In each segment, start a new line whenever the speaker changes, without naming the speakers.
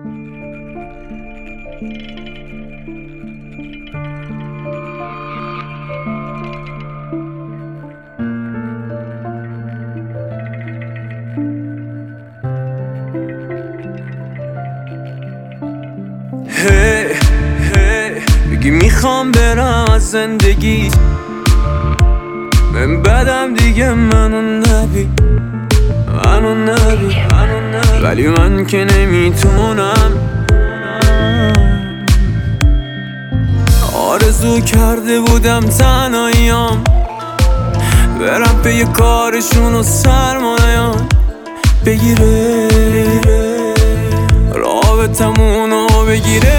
هی بگی میخوام برم از زندگی، من بدم دیگه منو نبی، ولی من که نمیتونم. آرزو کرده بودم تنهاییام برم پی کارشون و سرمایه‌ام بگیره، رابطمونو بگیره.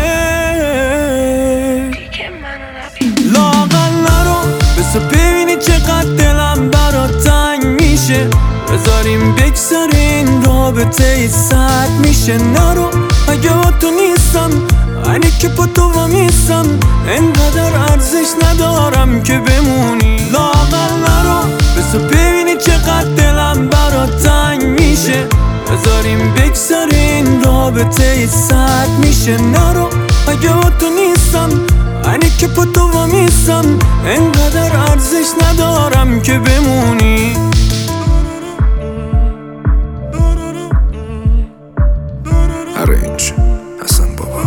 لااقل نرو بسا ببینی چقدر دلم برات تنگ میشه، بذاریم بگذره این رابطه سرد میشه. نرو اگه با تو نیستم، اینه که با تو وامیستم، انقدر ارزش ندارم که بمونی. لااقل نرو بسا ببینی چقدر دلم برات تنگ میشه، بذاریم بگذره این رابطه سرد میشه. نرو اگه با تو نیستم، اینه که با تو وامیستم، انقدر ارزش ندارم که بمونی.
ارنج حسن بابا.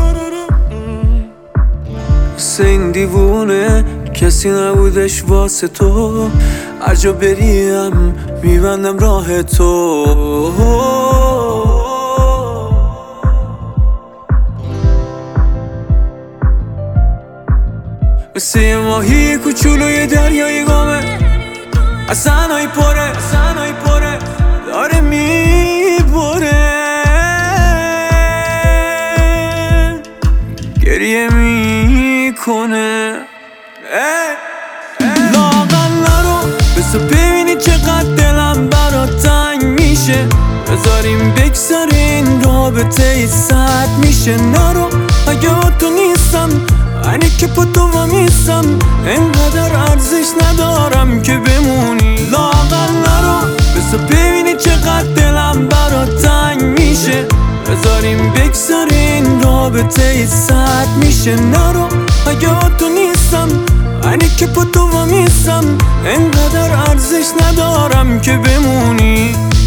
مثل این دیوونه کسی نبودش واسه تو، هر جا بریم میبندم راه تو. مثل یه ماهی کوچولوی دریای گامه، حسنای پره داره میبره، گریه میکنه. لااقل نرو بسا ببینی چقدر دلم برات تنگ میشه، بذاریم بگذره این رابطه سرد میشه. نرو اگه با تو نیستم، اینه که با تو وامیستم، انقدر ارزش ندارم که بمونی. لااقل نرو بسا ببینی چقدر دلم برات تنگ میشه، بذاریم بگذره این رابطه سرد میشه. نرو اگه با تو نیستم، اینه که با تو وامیستم، انقدر ارزش ندارم که بمونی.